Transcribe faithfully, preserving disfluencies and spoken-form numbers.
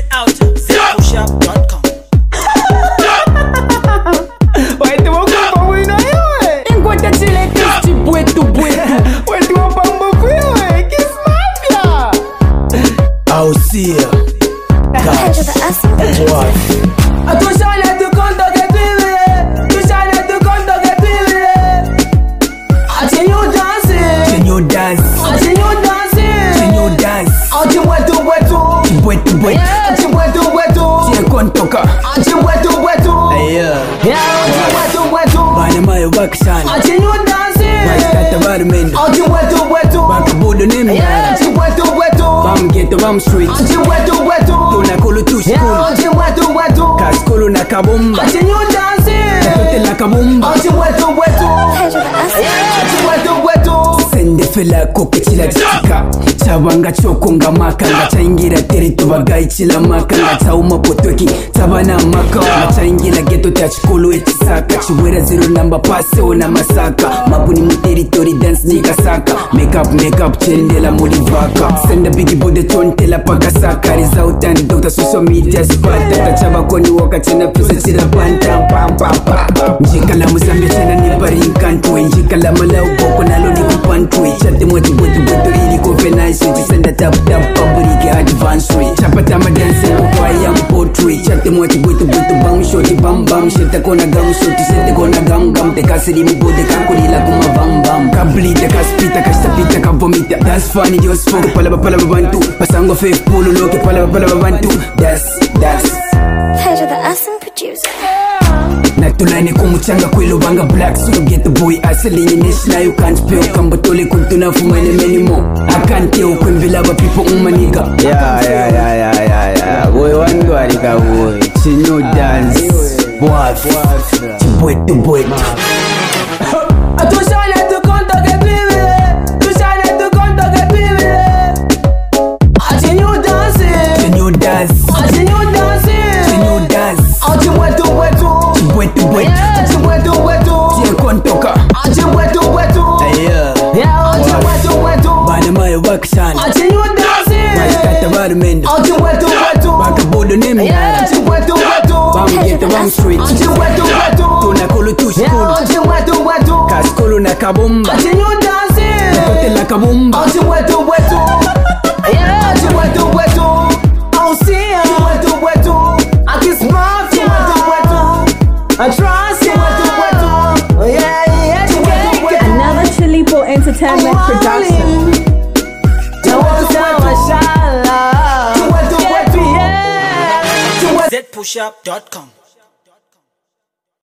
out z push up dot com. Wait, won't come away now, eh? Enquanto a chile kiss bueto bueto. Wait, won't come away, eh? Kiss mafia. I'll see ya. What? Tu sale tu conto che vive, tu sale tu conto che vive. I see you dancing, Can you dance? I see you dancing. Can you dance? I see bueto bueto, Bueto bueto. I see bueto bueto, Tia kontoka. I see bueto bueto, Yeah. yeah, I see bueto bueto. Bana mayo baksan. I see you dancing, Basta tabarmen. I see bueto bueto, Baka budo yeah, I nemya. see bueto bueto, Bam ghetto bam street. I see bueto bueto, Tunakulu tu yeah, school. I see bueto bueto, Kaskulu na kabumba. I see you dancing, Tote la kabumba. I see bueto bueto, yeah, I see bueto bueto. Sende fela koke chila chika. Chabanga choko nga makanga. Chaingira teri tubaga ichila makanga. Chauma potweki tabana maka. Chaingira ghetto tachikolo echisaka. Chiwera zero number pase ona masaka. Mabuni mu territory dance nika saka. Make up make up chendela mulivaka. Senda bigi bode tontela paka saka. Result and doctor social media spata. Tachaba koni waka chena pisa chira panta. Pam pam pam. Njikala muzambe chena nipari nkantwe. Njikala malau boko nalo ni kupantwe. Chate mwati bwetu bwetu ili kofe nice. Chisenda tap tap paburike advance way. Chapata madanse kwa ya mpotwe. Chate mwati bwetu bwetu bang shoti bam bam. Sheta kona gam shoti sete kona gam gam. Teka siri mbode kakulila kuma bam bam. Kablita kaspita kastapita kavomita. That's funny just spoke palaba palaba bantu. Pasango fake polo loke palaba palaba bantu. That's that's Pedro the awesome producer. Natulani kumuchanga kwelo banga black. So you get the boy asili national. You can't pay ukambotole kuntuna fumane menimo. I can't tell kwembela ba people umaniga. Yeah yeah yeah yeah yeah yeah. Boy wangu alika boy. Chinyo dance. Boaf. Chibwetu bwetu. Tu sale tu conto che vive, tu sale tu conto che vive. I see you dancing, Can you dance? I see you dancing. Can you dance? I see bueto bueto, Chibwetu bwetu. I see bueto bueto, Tia kontoka. I see bueto bueto, Yeah. yeah, I see bueto bueto. Bana mayo baksan. I see you dancing, Basta tabarmen. I see bueto bueto, Baka budo yeah, I nemya. see bueto bueto, Bam ghetto bam street. I see bueto bueto, Tunakulu tu yeah, school. I see bueto bueto. Kaskulu na kabumba. I see you dancing, Tote la kabumba. I see bueto bueto, yeah, I see bueto bueto. I see ya, bueto bueto. I kiss mafia, bueto bueto. I trust you, bueto bueto. Yeah, yeah, bueto bueto. Another Chili Boy Entertainment production. z push up dot com.